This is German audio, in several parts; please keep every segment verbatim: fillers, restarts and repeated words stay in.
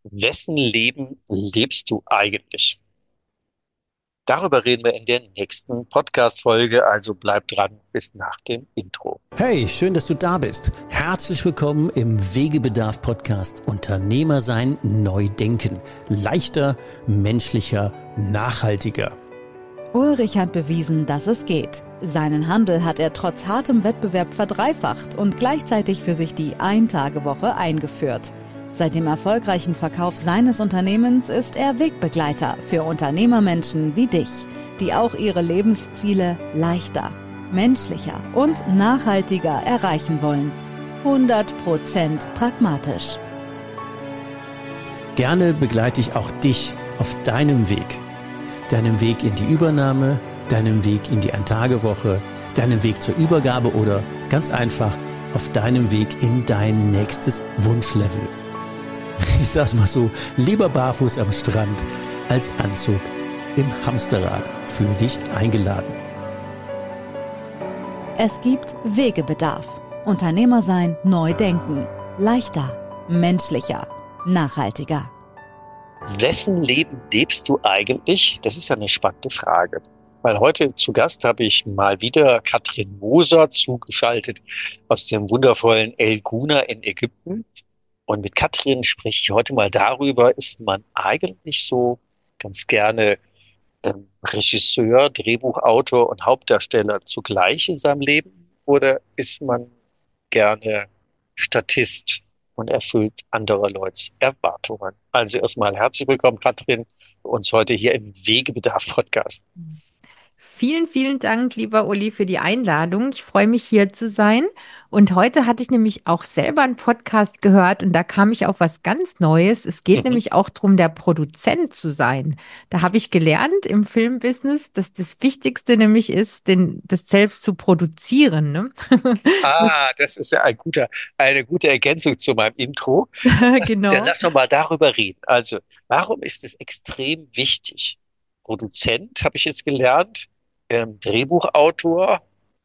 Wessen Leben lebst du eigentlich? Darüber reden wir in der nächsten Podcast-Folge, also bleib dran bis nach dem Intro. Hey, schön, dass du da bist. Herzlich willkommen im Wegebedarf-Podcast Unternehmer sein, neu denken. Leichter, menschlicher, nachhaltiger. Ulrich hat bewiesen, dass es geht. Seinen Handel hat er trotz hartem Wettbewerb verdreifacht und gleichzeitig für sich die Ein-Tage-Woche eingeführt. Seit dem erfolgreichen Verkauf seines Unternehmens ist er Wegbegleiter für Unternehmermenschen wie dich, die auch ihre Lebensziele leichter, menschlicher und nachhaltiger erreichen wollen. hundert Prozent pragmatisch. Gerne begleite ich auch dich auf deinem Weg. Deinem Weg in die Übernahme, deinem Weg in die Ein-Tage-Woche, deinem Weg zur Übergabe oder ganz einfach auf deinem Weg in dein nächstes Wunschlevel. Ich sag's mal so, lieber barfuß am Strand als Anzug im Hamsterrad. Fühl dich eingeladen. Es gibt Wegebedarf. Unternehmer sein, neu denken. Leichter, menschlicher, nachhaltiger. Wessen Leben lebst du eigentlich? Das ist ja eine spannende Frage. Weil heute zu Gast habe ich mal wieder Katrin Moser zugeschaltet aus dem wundervollen El Guna in Ägypten. Und mit Katrin spreche ich heute mal darüber, ist man eigentlich so ganz gerne ähm, Regisseur, Drehbuchautor und Hauptdarsteller zugleich in seinem Leben? Oder ist man gerne Statist und erfüllt anderer Leute Erwartungen? Also erstmal herzlich willkommen, Katrin, bei uns heute hier im Wegebedarf-Podcast. Vielen, vielen Dank, lieber Uli, für die Einladung. Ich freue mich, hier zu sein. Und heute hatte ich nämlich auch selber einen Podcast gehört und da kam ich auf was ganz Neues. Es geht Mhm. nämlich auch darum, der Produzent zu sein. Da habe ich gelernt im Filmbusiness, dass das Wichtigste nämlich ist, den, das selbst zu produzieren. Ne? Das, Ah, das ist ja ein guter, eine gute Ergänzung zu meinem Intro. Dann genau. lass uns mal darüber reden. Also, warum ist es extrem wichtig? Produzent, habe ich jetzt gelernt, ähm, Drehbuchautor,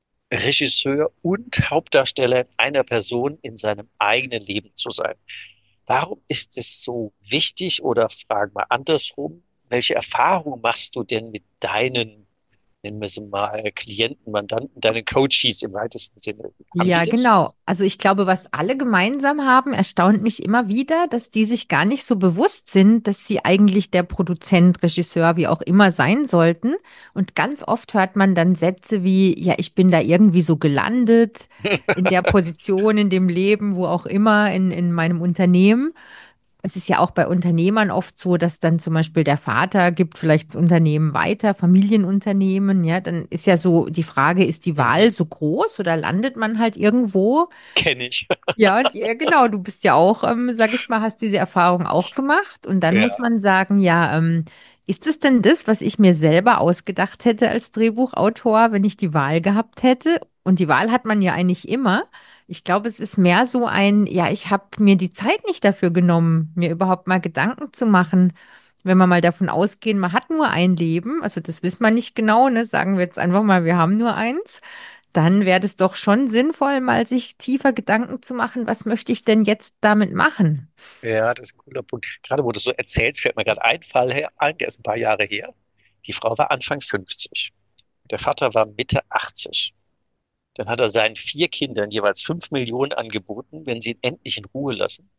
Regisseur und Hauptdarsteller in einer Person in seinem eigenen Leben zu sein. Warum ist es so wichtig oder fragen wir andersrum, welche Erfahrungen machst du denn mit deinen, nennen wir sie mal, Klienten, Mandanten, deinen Coaches im weitesten Sinne? Haben die Ja, das? genau. Also ich glaube, was alle gemeinsam haben, erstaunt mich immer wieder, dass die sich gar nicht so bewusst sind, dass sie eigentlich der Produzent, Regisseur, wie auch immer sein sollten. Und ganz oft hört man dann Sätze wie, ja, ich bin da irgendwie so gelandet, in der Position, in dem Leben, wo auch immer, in, in meinem Unternehmen. Es ist ja auch bei Unternehmern oft so, dass dann zum Beispiel der Vater gibt vielleicht das Unternehmen weiter, Familienunternehmen, ja, dann ist ja so die Frage, ist die Mhm. Wahl so groß oder landet man halt irgendwo? Kenne ich. Ja, die- ja, genau, du bist ja auch, ähm, sag ich mal, hast diese Erfahrung auch gemacht und dann muss Ja. man sagen, ja, ähm, ist es denn das, was ich mir selber ausgedacht hätte als Drehbuchautor, wenn ich die Wahl gehabt hätte? Und die Wahl hat man ja eigentlich immer. Ich glaube, es ist mehr so ein, ja, ich habe mir die Zeit nicht dafür genommen, mir überhaupt mal Gedanken zu machen. Wenn wir mal davon ausgehen, man hat nur ein Leben, also das wissen wir nicht genau, ne? Sagen wir jetzt einfach mal, wir haben nur eins, dann wäre es doch schon sinnvoll, mal sich tiefer Gedanken zu machen, was möchte ich denn jetzt damit machen? Ja, das ist ein cooler Punkt. Gerade wo du so erzählst, fällt mir gerade ein Fall her, ein, der ist ein paar Jahre her. Die Frau war Anfang fünfzig. Der Vater war Mitte achtzig. Dann hat er seinen vier Kindern jeweils fünf Millionen angeboten, wenn sie ihn endlich in Ruhe lassen.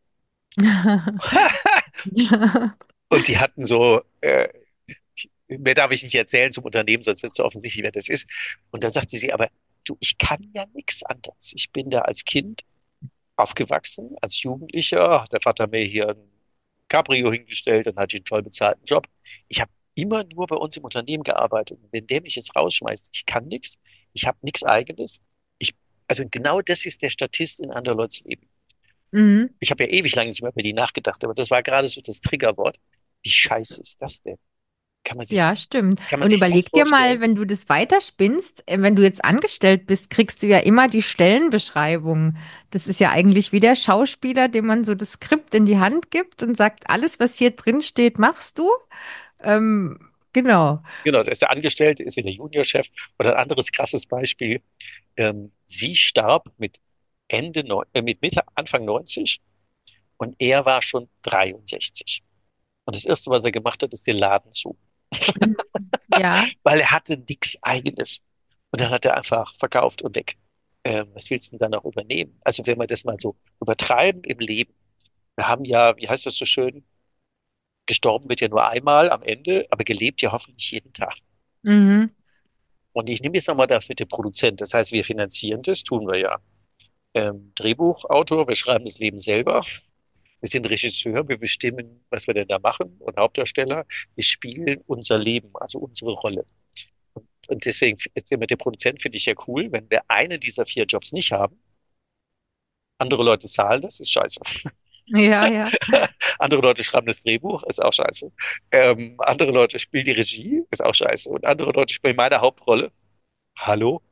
Ja. Und die hatten so, äh, mehr darf ich nicht erzählen zum Unternehmen, sonst wird es so offensichtlich, wer das ist. Und da sagte sie aber, du, ich kann ja nichts anderes. Ich bin da als Kind aufgewachsen, als Jugendlicher. Hat der Vater mir hier ein Cabrio hingestellt und hatte einen toll bezahlten Job. Ich habe immer nur bei uns im Unternehmen gearbeitet. Und wenn der mich jetzt rausschmeißt, ich kann nichts, ich habe nichts Eigenes. Ich, also genau das ist der Statist in anderer Leute's Leben. Mhm. Ich habe ja ewig lange nicht mehr über die nachgedacht, aber das war gerade so das Triggerwort. Wie scheiße ist das denn? Kann man sich, Ja, stimmt. kann man Und sich das überleg dir mal, vorstellen? wenn du das weiterspinnst, äh, wenn du jetzt angestellt bist, kriegst du ja immer die Stellenbeschreibung. Das ist ja eigentlich wie der Schauspieler, dem man so das Skript in die Hand gibt und sagt, alles, was hier drin steht, machst du. Ähm, genau. Genau, da ist der Angestellte, ist wieder Juniorchef. Oder ein anderes krasses Beispiel. Ähm, sie starb mit Ende, neun- äh, mit Mitte, Anfang neunzig Und er war schon dreiundsechzig. Und das Erste, was er gemacht hat, ist den Laden zu. Mhm. Ja. Weil er hatte nichts Eigenes. Und dann hat er einfach verkauft und weg. Ähm, was willst du denn dann noch übernehmen? Also wenn wir das mal so übertreiben im Leben. Wir haben ja, wie heißt das so schön, gestorben wird ja nur einmal am Ende, aber gelebt ja hoffentlich jeden Tag. Mhm. Und ich nehme jetzt nochmal das mit dem Produzent. Das heißt, wir finanzieren das, tun wir ja. Ähm, Drehbuchautor, wir schreiben das Leben selber. Wir sind Regisseur, wir bestimmen, was wir denn da machen und Hauptdarsteller. Wir spielen unser Leben, also unsere Rolle. Und, und deswegen, jetzt mit dem Produzent finde ich ja cool, wenn wir einen dieser vier Jobs nicht haben, andere Leute zahlen das, ist scheiße. Ja, ja. Andere Leute schreiben das Drehbuch, ist auch scheiße. Ähm, andere Leute spielen die Regie, ist auch scheiße. Und andere Leute spielen meine Hauptrolle. Hallo?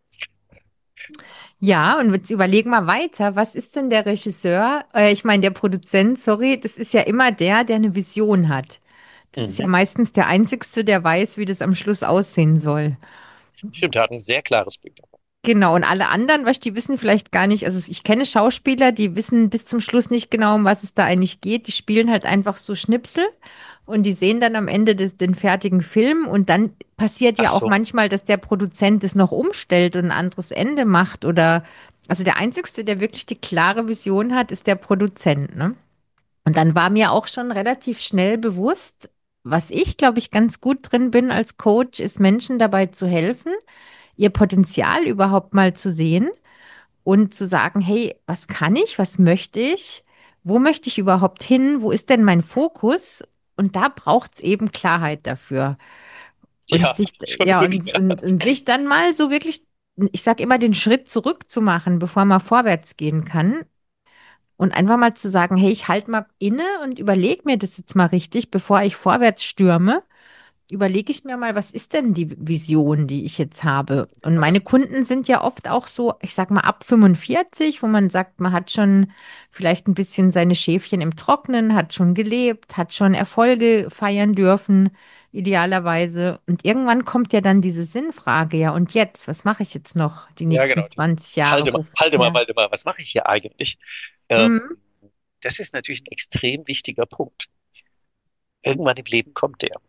Ja, und jetzt überlegen wir weiter. Was ist denn der Regisseur? Äh, ich meine, der Produzent, sorry, das ist ja immer der, der eine Vision hat. Das ist ja Mhm. meistens der Einzigste, der weiß, wie das am Schluss aussehen soll. Stimmt, er hat ein sehr klares Bild davon. Genau, und alle anderen, was die wissen vielleicht gar nicht, also ich kenne Schauspieler, die wissen bis zum Schluss nicht genau, um was es da eigentlich geht. Die spielen halt einfach so Schnipsel und die sehen dann am Ende des, den fertigen Film und dann passiert Ach ja auch so. manchmal, dass der Produzent es noch umstellt und ein anderes Ende macht oder, also der Einzigste, der wirklich die klare Vision hat, ist der Produzent, ne? Und dann war mir auch schon relativ schnell bewusst, was ich, glaube ich, ganz gut drin bin als Coach, ist Menschen dabei zu helfen, ihr Potenzial überhaupt mal zu sehen und zu sagen, hey, was kann ich, was möchte ich, wo möchte ich überhaupt hin, wo ist denn mein Fokus? Und da braucht es eben Klarheit dafür. Und Ja, sich, ja, absolut. und, und, und sich dann mal so wirklich, ich sage immer, den Schritt zurück zu machen, bevor man vorwärts gehen kann. Und einfach mal zu sagen, hey, ich halte mal inne und überlege mir das jetzt mal richtig, bevor ich vorwärts stürme, überlege ich mir mal, was ist denn die Vision, die ich jetzt habe? Und meine Kunden sind ja oft auch so, ich sag mal, ab fünfundvierzig, wo man sagt, man hat schon vielleicht ein bisschen seine Schäfchen im Trocknen, hat schon gelebt, hat schon Erfolge feiern dürfen, idealerweise. Und irgendwann kommt ja dann diese Sinnfrage, ja, und jetzt, was mache ich jetzt noch die Ja, nächsten genau. zwanzig Jahre? Halte mal, Wo, halte mal, ja. halte mal, was mache ich hier eigentlich? Ähm, Mhm. das ist natürlich ein extrem wichtiger Punkt. Irgendwann im Leben kommt der.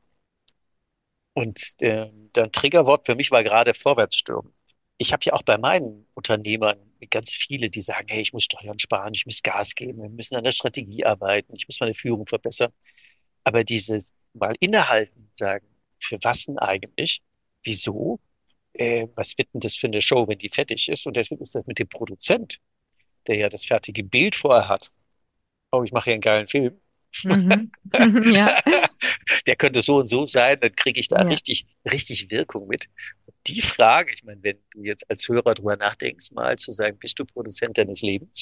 Und der, der Triggerwort für mich war gerade Vorwärtsstürmen. Ich habe ja auch bei meinen Unternehmern ganz viele, die sagen, hey, ich muss Steuern sparen, ich muss Gas geben, wir müssen an der Strategie arbeiten, ich muss meine Führung verbessern. Aber dieses mal innehalten, sagen, für was denn eigentlich? Wieso? Äh, was wird denn das für eine Show, wenn die fertig ist? Und deswegen ist das mit dem Produzent, der ja das fertige Bild vorher hat. Oh, ich mache hier einen geilen Film. Mhm. Ja, Der könnte so und so sein, dann kriege ich da ja. richtig, richtig Wirkung mit. Und die Frage, ich meine, wenn du jetzt als Hörer drüber nachdenkst, mal zu sagen, bist du Produzent deines Lebens?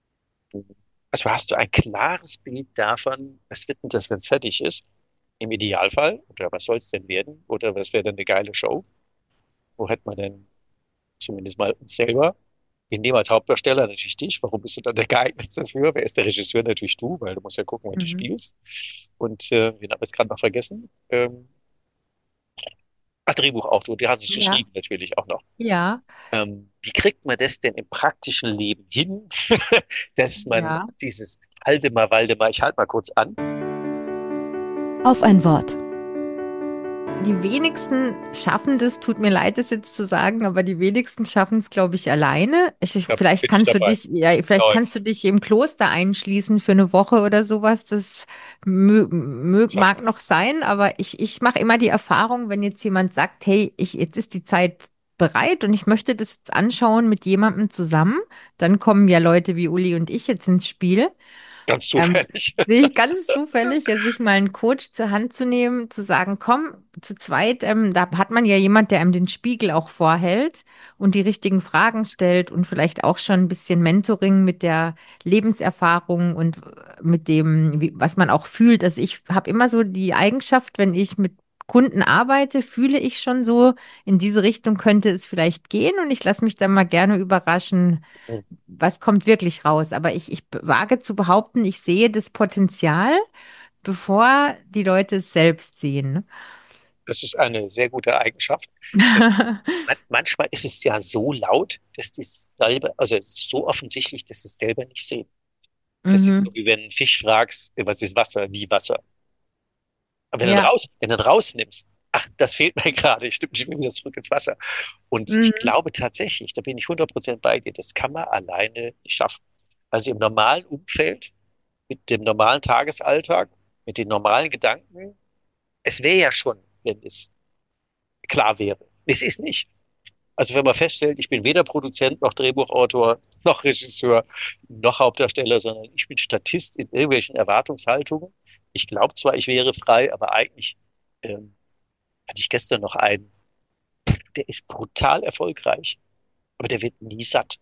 Also hast du ein klares Bild davon, was wird denn das, wenn es fertig ist? Im Idealfall, oder was soll es denn werden? Oder was wäre denn eine geile Show? Wo hätte man denn zumindest mal uns selber? Wir nehmen als Hauptdarsteller natürlich dich. Warum bist du dann der geeignete dafür? Wer ist der Regisseur? Natürlich du, weil du musst ja gucken, was du Mhm. spielst. Und äh, wen habe ich gerade noch vergessen? Ähm, ach, Drehbuchautor, die hast du Ja, geschrieben natürlich auch noch. ja, Ähm, wie kriegt man das denn im praktischen Leben hin, dass man ja. dieses halte mal, Waldemar, ich halte mal kurz an. Auf ein Wort. Die wenigsten schaffen das, tut mir leid, das jetzt zu sagen, aber die wenigsten schaffen es, glaube ich, alleine. Ich, ich, Da vielleicht bin ich kannst du dabei. dich, ja, vielleicht Nein, kannst du dich im Kloster einschließen für eine Woche oder sowas. Das mö, mö, schafft mag man. noch sein, aber ich, ich mache immer die Erfahrung, wenn jetzt jemand sagt, hey, ich, jetzt ist die Zeit bereit und ich möchte das jetzt anschauen mit jemandem zusammen, dann kommen ja Leute wie Uli und ich jetzt ins Spiel. Ganz Ähm, zufällig. sehe ich ganz zufällig, ja, sich mal einen Coach zur Hand zu nehmen, zu sagen, komm, zu zweit, ähm, da hat man ja jemand, der einem den Spiegel auch vorhält und die richtigen Fragen stellt und vielleicht auch schon ein bisschen Mentoring mit der Lebenserfahrung und äh, mit dem, wie, was man auch fühlt. Also ich habe immer so die Eigenschaft, wenn ich mit Kunden arbeite, fühle ich schon so, in diese Richtung könnte es vielleicht gehen und ich lasse mich dann mal gerne überraschen, was kommt wirklich raus. Aber ich, ich wage zu behaupten, ich sehe das Potenzial, bevor die Leute es selbst sehen. Das ist eine sehr gute Eigenschaft. Ähm, man, manchmal ist es ja so laut, dass die es selber, also es ist so offensichtlich, dass sie es selber nicht sehen. Das ist so, Mhm. wie wenn du einen Fisch fragst, was ist Wasser, wie Wasser. Aber wenn du ihn Ja. raus, wenn du ihn rausnimmst, ach, das fehlt mir gerade, stimmt, ich will wieder zurück ins Wasser. Und ich Mhm. glaube tatsächlich, da bin ich hundert Prozent bei dir, das kann man alleine nicht schaffen. Also im normalen Umfeld, mit dem normalen Tagesalltag, mit den normalen Gedanken, es wäre ja schon, wenn es klar wäre. Es ist nicht. Also wenn man feststellt, ich bin weder Produzent noch Drehbuchautor noch Regisseur noch Hauptdarsteller, sondern ich bin Statist in irgendwelchen Erwartungshaltungen. Ich glaube zwar, ich wäre frei, aber eigentlich ähm, hatte ich gestern noch einen, der ist brutal erfolgreich, aber der wird nie satt.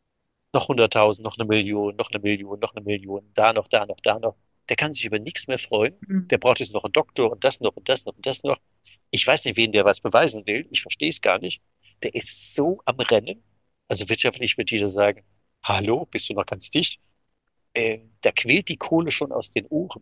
Noch hunderttausend, noch eine Million, noch eine Million, noch eine Million, da noch, da noch, da noch. Der kann sich über nichts mehr freuen. Mhm. Der braucht jetzt noch einen Doktor und das noch und das noch und das noch. Ich weiß nicht, wen der was beweisen will. Ich verstehe es gar nicht. Der ist so am Rennen. Also wirtschaftlich wird jeder sagen, hallo, bist du noch ganz dicht? Ähm, da quillt die Kohle schon aus den Ohren.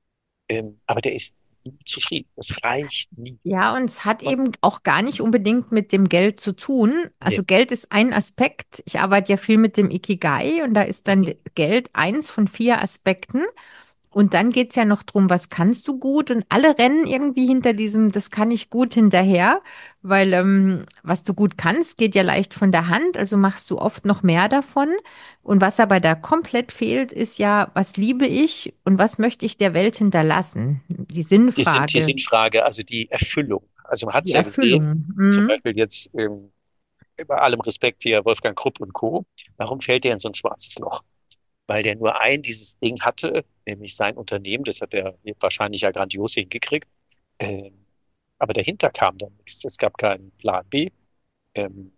Ähm, aber der ist nie zufrieden. Das reicht nie. Ja, und es hat Und, eben auch gar nicht unbedingt mit dem Geld zu tun. nee. Also Geld ist ein Aspekt. Ich arbeite ja viel mit dem Ikigai und da ist dann Mhm. Geld eins von vier Aspekten. Und dann geht's ja noch drum, was kannst du gut? Und alle rennen irgendwie hinter diesem, das kann ich gut hinterher, weil ähm, was du gut kannst, geht ja leicht von der Hand, also machst du oft noch mehr davon. Und was aber da komplett fehlt, ist ja, was liebe ich und was möchte ich der Welt hinterlassen? Die Die sind, die Sinnfrage, Sinnfrage, also die Erfüllung. Also man hat es die ja gesehen, Erfüllung. zum Mhm. Beispiel jetzt ähm, bei allem Respekt hier Wolfgang Krupp und Co. Warum fällt der in so ein schwarzes Loch? Weil der nur ein dieses Ding hatte, nämlich sein Unternehmen, das hat er wahrscheinlich ja grandios hingekriegt. Ähm, aber dahinter kam dann nichts. Es gab keinen Plan B. Ähm,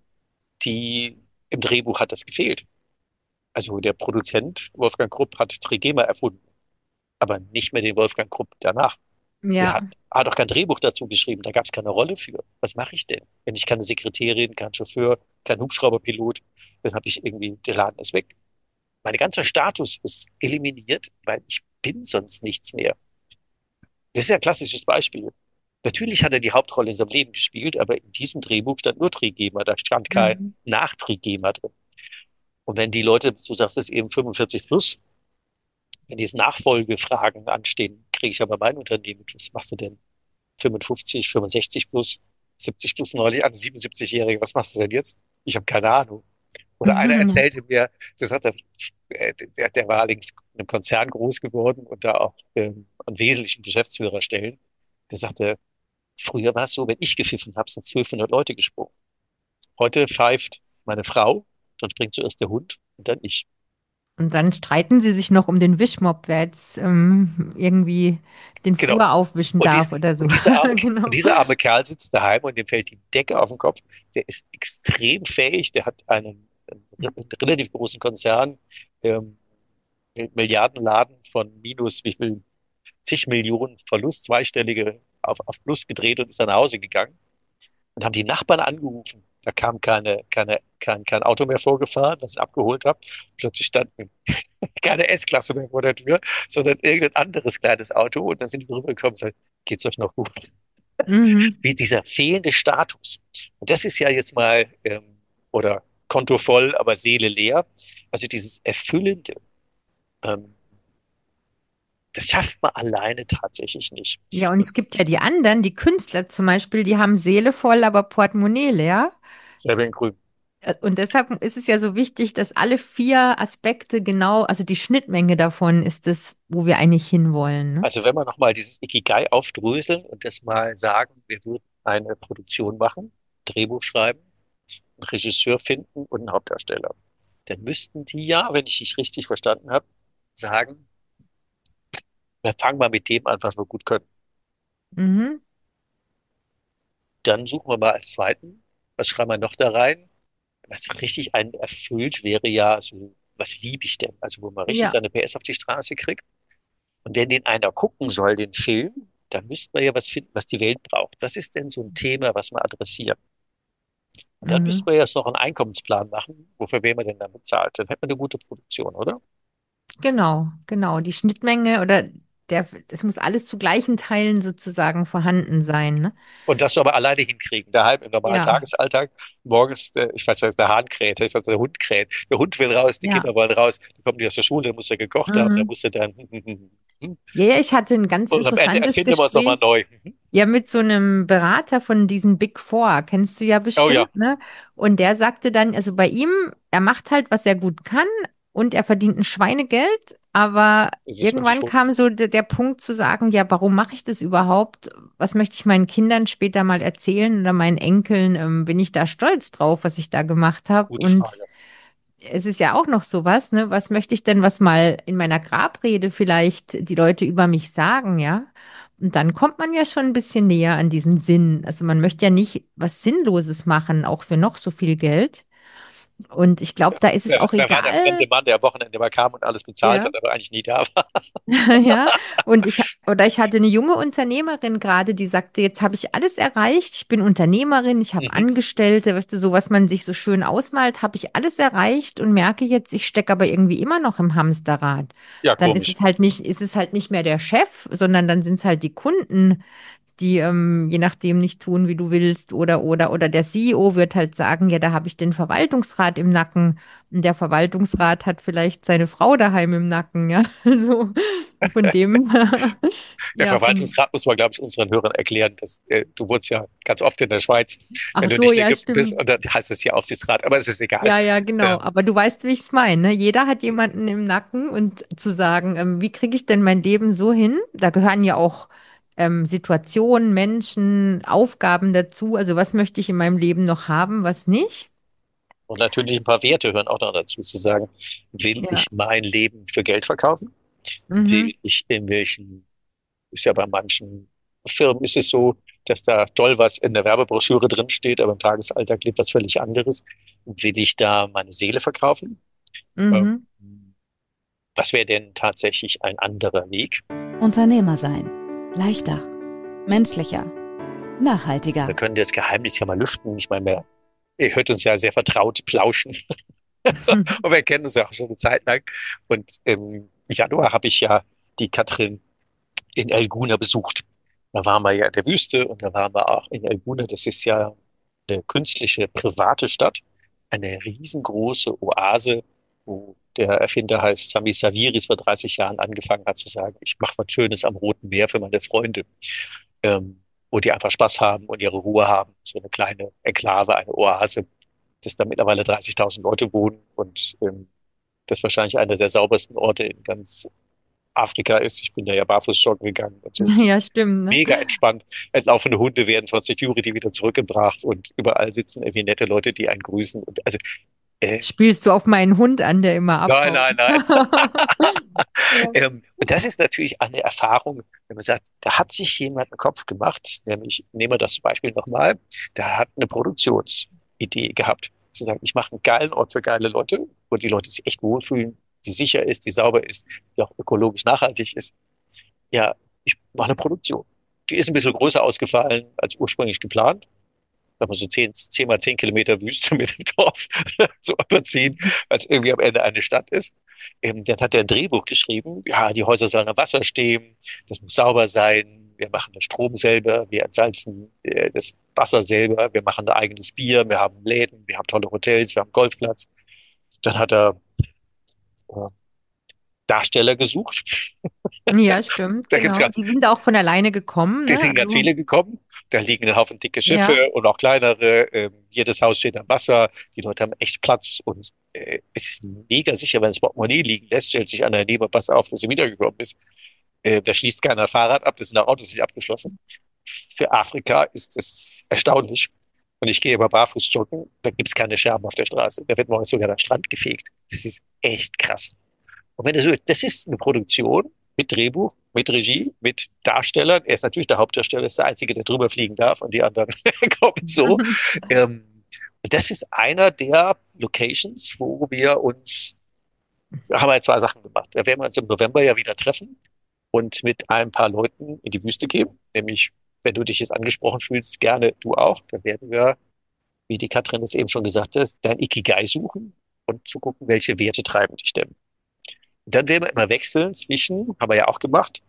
die, Im Drehbuch hat das gefehlt. Also der Produzent Wolfgang Krupp hat Trigema erfunden, aber nicht mehr den Wolfgang Krupp danach. Der hat, Ja. hat auch kein Drehbuch dazu geschrieben, da gab es keine Rolle für. Was mache ich denn? Wenn ich keine Sekretärin, kein Chauffeur, kein Hubschrauberpilot, dann habe ich irgendwie, der Laden ist weg. Mein ganzer Status ist eliminiert, weil ich bin sonst nichts mehr. Das ist ja ein klassisches Beispiel. Natürlich hat er die Hauptrolle in seinem Leben gespielt, aber in diesem Drehbuch stand nur Trigema, da stand kein Mhm. Nach-Trigema drin. Und wenn die Leute, du sagst es eben fünfundvierzig plus, wenn jetzt Nachfolgefragen anstehen, kriege ich aber mein Unternehmen, was machst du denn? fünfundfünfzig, fünfundsechzig plus, siebzig plus neulich an, siebenundsiebzig-Jährige, was machst du denn jetzt? Ich habe keine Ahnung. Oder einer erzählte mir, das hat er, äh, der, der war allerdings in einem Konzern groß geworden und da auch ähm, an wesentlichen Geschäftsführerstellen. Der sagte, früher war es so, wenn ich gepfiffen habe, sind zwölfhundert Leute gesprungen. Heute pfeift meine Frau, dann springt zuerst der Hund und dann ich. Und dann streiten sie sich noch um den Wischmopp, wer jetzt ähm, irgendwie den Genau. Flur aufwischen Und, dies, darf oder so. und dieser arme, und Genau. dieser arme Kerl sitzt daheim und dem fällt die Decke auf den Kopf. Der ist extrem fähig. Der hat einen, einen relativ großen Konzern, ähm, Milliardenladen von minus wie viel zig Millionen Verlust, zweistellige auf, auf Plus gedreht und ist dann nach Hause gegangen und haben die Nachbarn angerufen. Da kam keine, keine, kein, kein Auto mehr vorgefahren, das ich abgeholt habe. Plötzlich stand keine S-Klasse mehr vor der Tür, sondern irgendein anderes kleines Auto. Und dann sind wir rübergekommen und gesagt, geht's euch noch gut? Mhm. Wie dieser fehlende Status. Und das ist ja jetzt mal, ähm, oder Konto voll, aber Seele leer. Also dieses Erfüllende, ähm, das schafft man alleine tatsächlich nicht. Ja, und es gibt ja die anderen, die Künstler zum Beispiel, die haben Seele voll, aber Portemonnaie leer. Selber in Grün. Äh, Und deshalb ist es ja so wichtig, dass alle vier Aspekte genau, also die Schnittmenge davon ist das, wo wir eigentlich hinwollen. Ne? Also wenn wir nochmal dieses Ikigai aufdröseln und das mal sagen, wir würden eine Produktion machen, Drehbuch schreiben, einen Regisseur finden und einen Hauptdarsteller, dann müssten die ja, wenn ich dich richtig verstanden habe, sagen, wir fangen mal mit dem an, was wir gut können. Mhm. Dann suchen wir mal als zweiten, was schreiben wir noch da rein? Was richtig einen erfüllt, wäre ja so, was liebe ich denn? Also wo man richtig Ja. seine P S auf die Straße kriegt. Und wenn den einer gucken soll, den Film, dann müsste man ja was finden, was die Welt braucht. Was ist denn so ein Thema, was man adressiert? Und dann müsste Mhm. man jetzt noch einen Einkommensplan machen. Wofür wäre man denn dann bezahlt? Dann hätte man eine gute Produktion, oder? Genau, genau. Die Schnittmenge oder der, es muss alles zu gleichen Teilen sozusagen vorhanden sein, ne? Und das soll man alleine hinkriegen, daheim im normalen Ja, Tagesalltag. Morgens, äh, ich weiß nicht, der Hahn kräht, ich weiß, der Hund kräht. Der Hund will raus, die ja. Kinder wollen raus, die kommen die aus der Schule, dann muss er gekocht haben, dann Mhm. muss er dann, Ja, ja, ich hatte ein ganz und am Ende interessantes erfinden wir es nochmal Gespräch. neu. Ja, mit so einem Berater von diesen Big Four, kennst du ja Oh ja, bestimmt, ne? Und der sagte dann, also bei ihm, er macht halt, was er gut kann und er verdient ein Schweinegeld, aber das ist man nicht irgendwann froh. kam so der, der Punkt zu sagen, ja, warum mache ich das überhaupt? Was möchte ich meinen Kindern später mal erzählen oder meinen Enkeln? Ähm, bin ich da stolz drauf, was ich da gemacht habe? Gute Und Frage. es ist ja auch noch sowas, ne? Was möchte ich denn, was mal in meiner Grabrede vielleicht die Leute über mich sagen, ja? Und dann kommt man ja schon ein bisschen näher an diesen Sinn. Also man möchte ja nicht was Sinnloses machen, auch für noch so viel Geld. Und ich glaube, da ist es Wer, auch wer war der egal, fremde Mann, der am Wochenende mal kam und alles bezahlt ja. hat, aber eigentlich nie da war? Ja, und ich, oder ich hatte eine junge Unternehmerin gerade, die sagte, jetzt habe ich alles erreicht. Ich bin Unternehmerin, ich habe Mhm. Angestellte, weißt du, so was man sich so schön ausmalt, habe ich alles erreicht und merke jetzt, ich stecke aber irgendwie immer noch im Hamsterrad. Ja, Dann ist komisch. es halt nicht, ist es halt nicht mehr der Chef, sondern dann sind es halt die Kunden, die ähm, je nachdem nicht tun, wie du willst, oder oder oder der C E O wird halt sagen, ja, da habe ich den Verwaltungsrat im Nacken und der Verwaltungsrat hat vielleicht seine Frau daheim im Nacken, ja. Also von dem, Der ja, von, Verwaltungsrat muss man, glaube ich, unseren Hörern erklären, dass äh, du wohnst ja ganz oft in der Schweiz, ach wenn du so, nicht in ja, Ägypten bist, stimmt. und dann heißt es ja Aufsichtsrat, aber es ist egal. Ja, ja, genau. Ähm, Aber du weißt, wie ich es meine. Ne? Jeder hat jemanden im Nacken und zu sagen, ähm, wie kriege ich denn mein Leben so hin? Da gehören ja auch ähm, Situationen, Menschen, Aufgaben dazu. Also was möchte ich in meinem Leben noch haben, was nicht? und natürlich ein paar Werte hören auch noch dazu, zu sagen, will Ja. ich mein Leben für Geld verkaufen? Mhm. Will ich in welchen, ist ja bei manchen Firmen ist es so, dass da toll was in der Werbebroschüre drin steht, aber im Tagesalltag lebt was völlig anderes. Will ich da meine Seele verkaufen? Ähm, Mhm. was wäre denn tatsächlich ein anderer Weg? Unternehmer sein. Leichter, menschlicher, Wir nachhaltiger. können das Geheimnis ja mal lüften. Ich meine, wir- ihr hört uns ja sehr vertraut plauschen und wir kennen uns ja auch schon eine Zeit lang. Und im Januar habe ich ja die Katrin in El Guna besucht. Da waren wir ja in der Wüste und da waren wir auch in El Guna. Das ist ja eine künstliche private Stadt, eine riesengroße Oase, wo der Erfinder heißt Sami Saviris vor dreißig Jahren angefangen hat zu sagen, ich mache was Schönes am Roten Meer für meine Freunde, ähm, wo die einfach Spaß haben und ihre Ruhe haben. So eine kleine Enklave, eine Oase, dass da mittlerweile dreißigtausend Leute wohnen und ähm, das wahrscheinlich einer der saubersten Orte in ganz Afrika ist. Ich bin da ja barfuß joggen gegangen und so. Ja, stimmt, ne? Mega entspannt. Entlaufene Hunde werden von Security wieder zurückgebracht und überall sitzen irgendwie nette Leute, die einen grüßen. Und also, äh, Spielst du auf meinen Hund an, der immer nein, abhaut? nein, nein. Ja. Ähm, und das ist natürlich eine Erfahrung, wenn man sagt, da hat sich jemand einen Kopf gemacht, nämlich nehmen wir das Beispiel nochmal, der hat eine Produktionsidee gehabt, zu sagen, ich mache einen geilen Ort für geile Leute, wo die Leute sich echt wohlfühlen, die sicher ist, die sauber ist, die auch ökologisch nachhaltig ist. Ja, ich mache eine Produktion. Die ist ein bisschen größer ausgefallen als ursprünglich geplant. Da muss so zehn, zehn mal zehn Kilometer Wüste mit dem Dorf zu überziehen, als irgendwie am Ende eine Stadt ist. Ähm, dann hat er ein Drehbuch geschrieben. Ja, die Häuser sollen am Wasser stehen. Das muss sauber sein. Wir machen den Strom selber. Wir entsalzen äh, das Wasser selber. Wir machen ein eigenes Bier. Wir haben Läden. Wir haben tolle Hotels. Wir haben einen Golfplatz. Dann hat er äh, Darsteller gesucht. Ja, stimmt, Da gibt's genau. ganz Die sind auch von alleine gekommen, Da ne? sind ganz Also, viele gekommen. Da liegen ein Haufen dicke ja. Schiffe und auch kleinere. Ähm, jedes Haus steht am Wasser. Die Leute haben echt Platz und äh, es ist mega sicher, wenn das Portemonnaie liegen lässt, stellt sich einer daneben, pass auf, dass sie wiedergekommen ist. Äh, da schließt keiner Fahrrad ab, das sind auch Autos nicht abgeschlossen. Für Afrika ist es erstaunlich. Und ich gehe immer barfuß joggen, da gibt's keine Scherben auf der Straße. Da wird morgens sogar der Strand gefegt. Das ist echt krass. Und wenn du so, das ist eine Produktion mit Drehbuch, mit Regie, mit Darstellern. Er ist natürlich der Hauptdarsteller, ist der Einzige, der drüber fliegen darf und die anderen kommen so. Ähm, das ist einer der Locations, wo wir uns, da haben wir jetzt zwei Sachen gemacht. Da werden wir uns im November ja wieder treffen und mit ein paar Leuten in die Wüste gehen. Nämlich, wenn du dich jetzt angesprochen fühlst, gerne du auch. Dann werden wir, wie die Katrin es eben schon gesagt hat, dein Ikigai suchen und zu gucken, welche Werte treiben dich denn. Und dann werden wir immer wechseln zwischen, haben wir ja auch gemacht,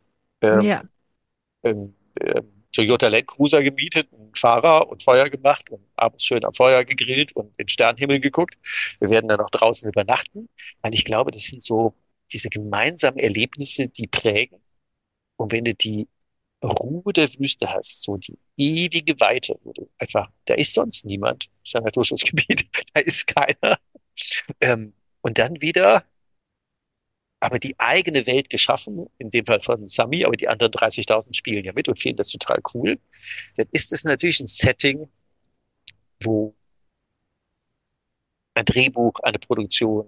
ähm, Ja. ähm, ähm, Toyota Land Cruiser gemietet, einen Fahrer und Feuer gemacht und abends schön am Feuer gegrillt und in den Sternenhimmel geguckt. Wir werden dann auch draußen übernachten, weil ich glaube, das sind so diese gemeinsamen Erlebnisse, die prägen. Und wenn du die Ruhe der Wüste hast, so die ewige Weite, wo du einfach, da ist sonst niemand, das ist ein Naturschutzgebiet, da ist keiner. Ähm, und dann wieder aber die eigene Welt geschaffen, in dem Fall von Sami, aber die anderen dreißigtausend spielen ja mit und finden das total cool, dann ist es natürlich ein Setting, wo ein Drehbuch, eine Produktion,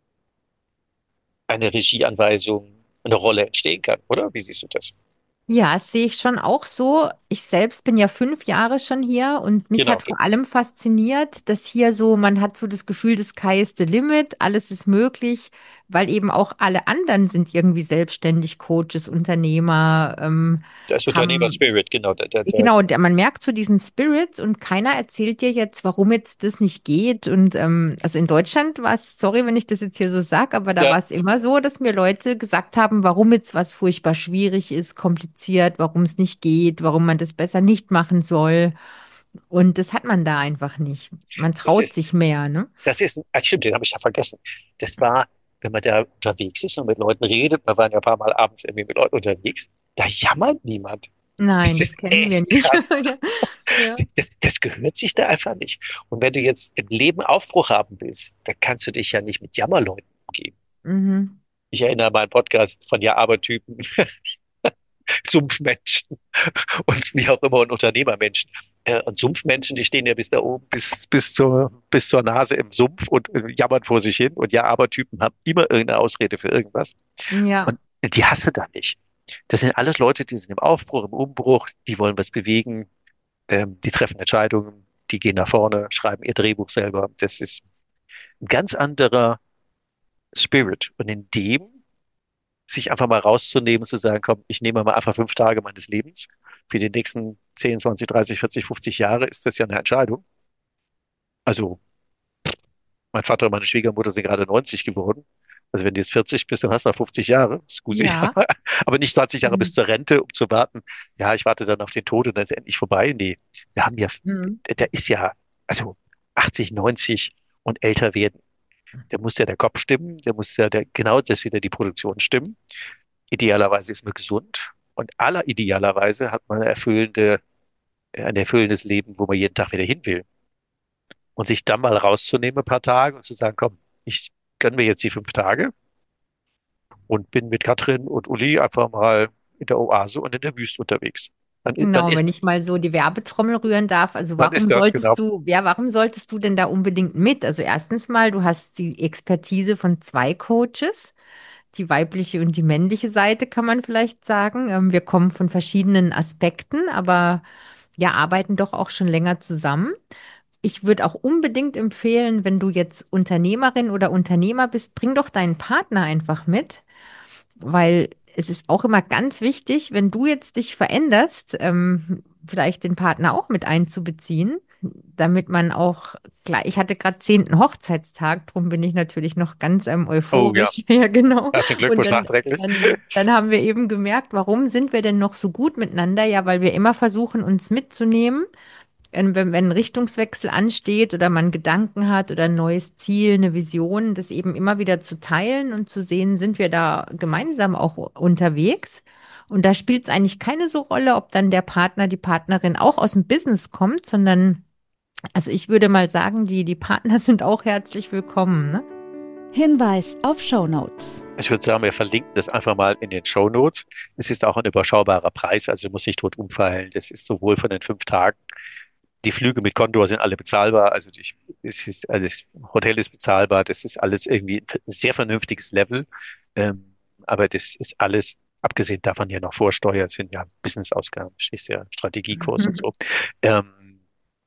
eine Regieanweisung, eine Rolle entstehen kann, oder? Wie siehst du das? Ja, das sehe ich schon auch so. Ich selbst bin ja fünf Jahre schon hier und mich Genau. hat vor allem fasziniert, dass hier so, man hat so das Gefühl, the sky is the limit, alles ist möglich, weil eben auch alle anderen sind irgendwie selbstständig, Coaches, Unternehmer, ähm, Das haben Unternehmer-Spirit, genau. Der, der, der, genau, der, man merkt so diesen Spirit und keiner erzählt dir jetzt, warum jetzt das nicht geht. Und ähm, also in Deutschland war es, sorry, wenn ich das jetzt hier so sag, aber da ja, war es immer so, dass mir Leute gesagt haben, warum jetzt was furchtbar schwierig ist, kompliziert, warum es nicht geht, warum man das besser nicht machen soll. Und das hat man da einfach nicht. Man das traut ist, sich mehr, ne? das ist, ah, stimmt, den habe ich ja vergessen. Das war, wenn man da unterwegs ist und mit Leuten redet, wir waren ja ein paar Mal abends irgendwie mit Leuten unterwegs, da jammert niemand. Nein, Das das ist kennen wir echt nicht. krass. Ja. Ja. Das, das gehört sich da einfach nicht. Und wenn du jetzt im Leben Aufbruch haben willst, dann kannst du dich ja nicht mit Jammerleuten umgeben. Mhm. Ich erinnere an meinen Podcast von Ja-Aber-Typen, Sumpfmenschen und wie auch immer und Unternehmermenschen. Äh, Und Sumpfmenschen, die stehen ja bis da oben, bis, bis zur, bis zur Nase im Sumpf und äh, jammern vor sich hin. Und Ja-Aber-Typen haben immer irgendeine Ausrede für irgendwas. Ja. Und die hast du da nicht. Das sind alles Leute, die sind im Aufbruch, im Umbruch, die wollen was bewegen, ähm, die treffen Entscheidungen, die gehen nach vorne, schreiben ihr Drehbuch selber. Das ist ein ganz anderer Spirit. Und in dem sich einfach mal rauszunehmen und zu sagen, komm, ich nehme mal einfach fünf Tage meines Lebens. Für die nächsten zehn, zwanzig, dreißig, vierzig, fünfzig Jahre ist das ja eine Entscheidung. Also mein Vater und meine Schwiegermutter sind gerade neunzig geworden. Also wenn du jetzt vierzig bist, dann hast du noch fünfzig Jahre. Scusi. Ja. Aber nicht zwanzig Jahre bis Mhm. zur Rente, um zu warten. Ja, ich warte dann auf den Tod und dann ist endlich vorbei. Nee, wir haben ja, Mhm. da ist ja, also achtzig, neunzig und älter werden. Da muss ja der Kopf stimmen, da muss ja der, genau das wieder die Produktion stimmen. Idealerweise ist man gesund und aller idealerweise hat man eine erfüllende, ein erfüllendes Leben, wo man jeden Tag wieder hin will. Und sich dann mal rauszunehmen, ein paar Tage und zu sagen, komm, ich gönn mir jetzt die fünf Tage und bin mit Katrin und Uli einfach mal in der Oase und in der Wüste unterwegs. Dann, dann Genau, ist, wenn ich mal so die Werbetrommel rühren darf. Also dann warum ist das genau. solltest du, ja, warum solltest du denn da unbedingt mit? Also erstens mal, du hast die Expertise von zwei Coaches, die weibliche und die männliche Seite, kann man vielleicht sagen. Ähm, Wir kommen von verschiedenen Aspekten, aber ja, arbeiten doch auch schon länger zusammen. Ich würde auch unbedingt empfehlen, wenn du jetzt Unternehmerin oder Unternehmer bist, bring doch deinen Partner einfach mit, weil es ist auch immer ganz wichtig, wenn du jetzt dich veränderst, ähm, vielleicht den Partner auch mit einzubeziehen, damit man auch gleich, ich hatte gerade zehnten Hochzeitstag, drum bin ich natürlich noch ganz ähm, Oh ja, euphorisch. Ja, genau. herzlichen Und Glückwunsch dann, nachträglich. dann, dann haben wir eben gemerkt, warum sind wir denn noch so gut miteinander? Ja, weil wir immer versuchen, uns mitzunehmen, wenn, wenn wenn ein Richtungswechsel ansteht oder man Gedanken hat oder ein neues Ziel, eine Vision, das eben immer wieder zu teilen und zu sehen, sind wir da gemeinsam auch unterwegs. Und da spielt es eigentlich keine so Rolle, ob dann der Partner, die Partnerin auch aus dem Business kommt, sondern, also ich würde mal sagen, die, die Partner sind auch herzlich willkommen, ne? Hinweis auf Shownotes. Ich würde sagen, wir verlinken das einfach mal in den Shownotes. Es ist auch ein überschaubarer Preis, also du musst nicht tot umfallen. Das ist sowohl von den fünf Tagen. Die Flüge mit Condor sind alle bezahlbar. Also ich, es ist alles, Hotel ist bezahlbar. Das ist alles irgendwie ein sehr vernünftiges Level. Ähm, aber das ist alles, abgesehen davon ja noch Vorsteuer, es sind ja Business-Ausgaben, ist ja Strategiekurs und so. Ähm,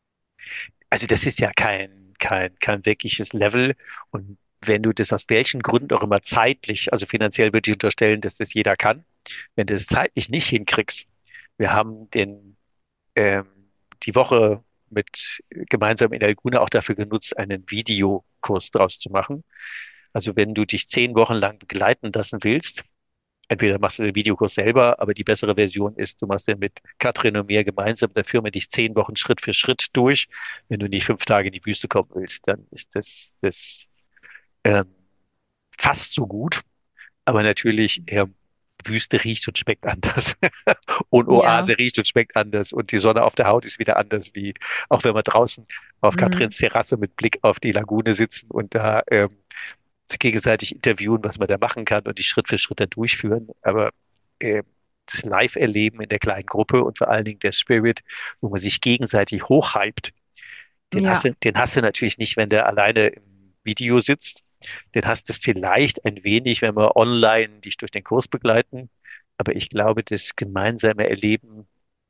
also das ist ja kein, kein, kein wirkliches Level. Und wenn du das aus welchen Gründen auch immer zeitlich, also finanziell würde ich unterstellen, dass das jeder kann, wenn du das zeitlich nicht hinkriegst, wir haben den, ähm, die Woche mit gemeinsam in der Laguna auch dafür genutzt, einen Videokurs draus zu machen. Also wenn du dich zehn Wochen lang begleiten lassen willst, Entweder machst du den Videokurs selber, aber die bessere Version ist, du machst den mit Katrin und mir gemeinsam, da führen wir dich zehn Wochen Schritt für Schritt durch. Wenn du nicht fünf Tage in die Wüste kommen willst, dann ist das, das ähm, fast so gut. Aber natürlich, ähm, Wüste riecht und schmeckt anders. Und Ja. Oase riecht und schmeckt anders. Und die Sonne auf der Haut ist wieder anders, wie auch wenn wir draußen auf Mhm. Katrins Terrasse mit Blick auf die Lagune sitzen und da ähm, sich gegenseitig interviewen, was man da machen kann und die Schritt für Schritt da durchführen. Aber äh, das Live-Erleben in der kleinen Gruppe und vor allen Dingen der Spirit, wo man sich gegenseitig hochhypt, den hast Ja. du, den hast du natürlich nicht, wenn der alleine im Video sitzt. Den hast du vielleicht ein wenig, wenn wir online dich durch den Kurs begleiten. Aber ich glaube, das gemeinsame Erleben,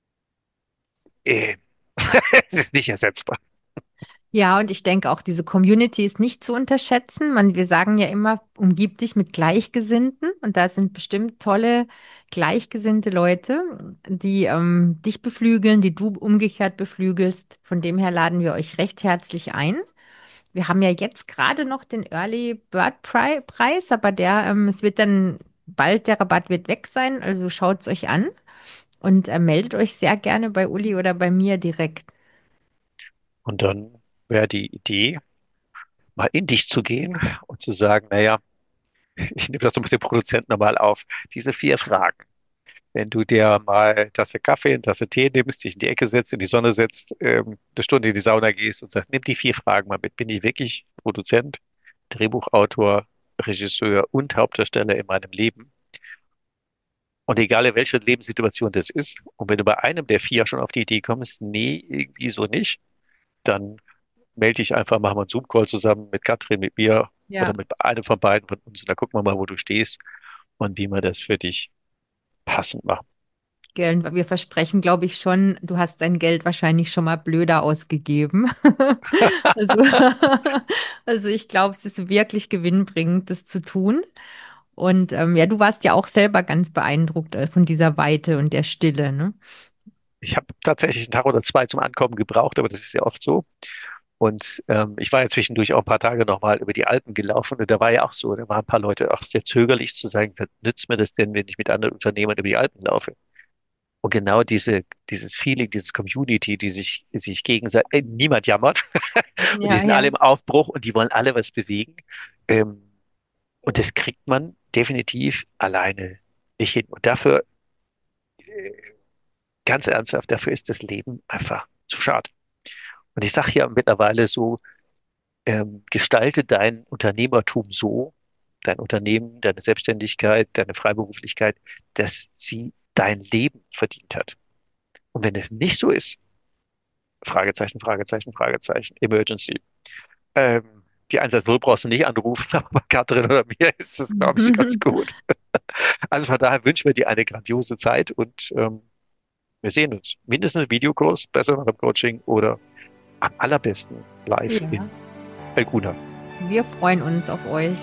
äh, es ist nicht ersetzbar. Ja, und ich denke auch, diese Community ist nicht zu unterschätzen. Man, wir sagen ja immer, umgib dich mit Gleichgesinnten. Und da sind bestimmt tolle, gleichgesinnte Leute, die ähm, dich beflügeln, die du umgekehrt beflügelst. Von dem her laden wir euch recht herzlich ein. Wir haben ja jetzt gerade noch den Early Bird Pri- Preis, aber der, ähm, es wird dann bald, der Rabatt wird weg sein. Also schaut es euch an und äh, meldet euch sehr gerne bei Uli oder bei mir direkt. Und dann wäre die Idee, mal in dich zu gehen und zu sagen, naja, ich nehme das so mit dem Produzenten nochmal auf. Diese vier Fragen. Wenn du dir mal eine Tasse Kaffee, eine Tasse Tee nimmst, dich in die Ecke setzt, in die Sonne setzt, ähm, eine Stunde in die Sauna gehst und sagst, nimm die vier Fragen mal mit. Bin ich wirklich Produzent, Drehbuchautor, Regisseur und Hauptdarsteller in meinem Leben? Und egal in welcher Lebenssituation das ist, und wenn du bei einem der vier schon auf die Idee kommst, nee, irgendwie so nicht, dann melde dich einfach, machen wir einen Zoom-Call zusammen mit Katrin, mit mir oder Ja. mit einem von beiden von uns. Und dann gucken wir mal, wo du stehst und wie wir das für dich passend machen. Gell, wir versprechen, glaube ich, schon, du hast dein Geld wahrscheinlich schon mal blöder ausgegeben. Also, also ich glaube, es ist wirklich gewinnbringend, das zu tun. Und ähm, ja, du warst ja auch selber ganz beeindruckt äh, von dieser Weite und der Stille, ne? Ich habe tatsächlich einen Tag oder zwei zum Ankommen gebraucht, aber das ist ja oft so. Und ähm, ich war ja zwischendurch auch ein paar Tage nochmal über die Alpen gelaufen und da war ja auch so, da waren ein paar Leute auch sehr zögerlich zu sagen, was nützt mir das denn, wenn ich mit anderen Unternehmern über die Alpen laufe? Und genau diese, dieses Feeling, dieses Community, die sich, sich gegenseitig, äh, niemand jammert und die Ja, sind alle ja. im Aufbruch und die wollen alle was bewegen. Ähm, und das kriegt man definitiv alleine nicht hin. Und dafür, äh, ganz ernsthaft, dafür ist das Leben einfach zu schade. Und ich sage ja mittlerweile so, ähm, gestalte dein Unternehmertum so, dein Unternehmen, deine Selbstständigkeit, deine Freiberuflichkeit, dass sie dein Leben verdient hat. Und wenn es nicht so ist, Fragezeichen, Fragezeichen, Fragezeichen, Emergency. Ähm, die eins eins null brauchst du nicht anrufen, aber bei Katrin oder mir ist das, glaube ich, ganz gut. Also von daher wünschen wir dir eine grandiose Zeit und ähm, wir sehen uns. Mindestens im Videokurs, besser noch im Coaching oder am allerbesten live Ja, in Elguna. wir freuen uns auf euch.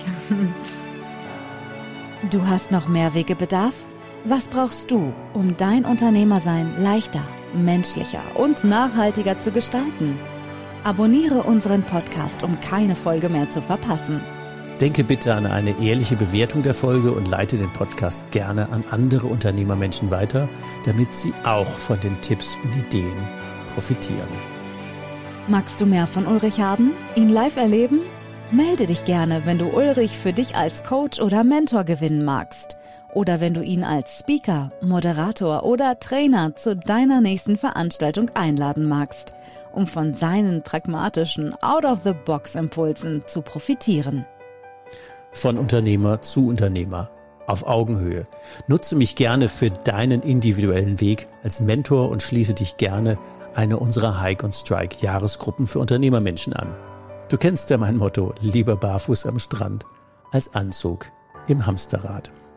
Du hast noch mehr Wegebedarf? Was brauchst du, um dein Unternehmersein leichter, menschlicher und nachhaltiger zu gestalten? Abonniere unseren Podcast, um keine Folge mehr zu verpassen. Denke bitte an eine ehrliche Bewertung der Folge und leite den Podcast gerne an andere Unternehmermenschen weiter, damit sie auch von den Tipps und Ideen profitieren. Magst du mehr von Ulrich haben? Ihn live erleben? Melde dich gerne, wenn du Ulrich für dich als Coach oder Mentor gewinnen magst. Oder wenn du ihn als Speaker, Moderator oder Trainer zu deiner nächsten Veranstaltung einladen magst, um von seinen pragmatischen Out-of-the-Box-Impulsen zu profitieren. Von Unternehmer zu Unternehmer. Auf Augenhöhe. Nutze mich gerne für deinen individuellen Weg als Mentor und schließe dich gerne eine unserer Hike und Strike Jahresgruppen für Unternehmermenschen an. Du kennst ja mein Motto, lieber barfuß am Strand als Anzug im Hamsterrad.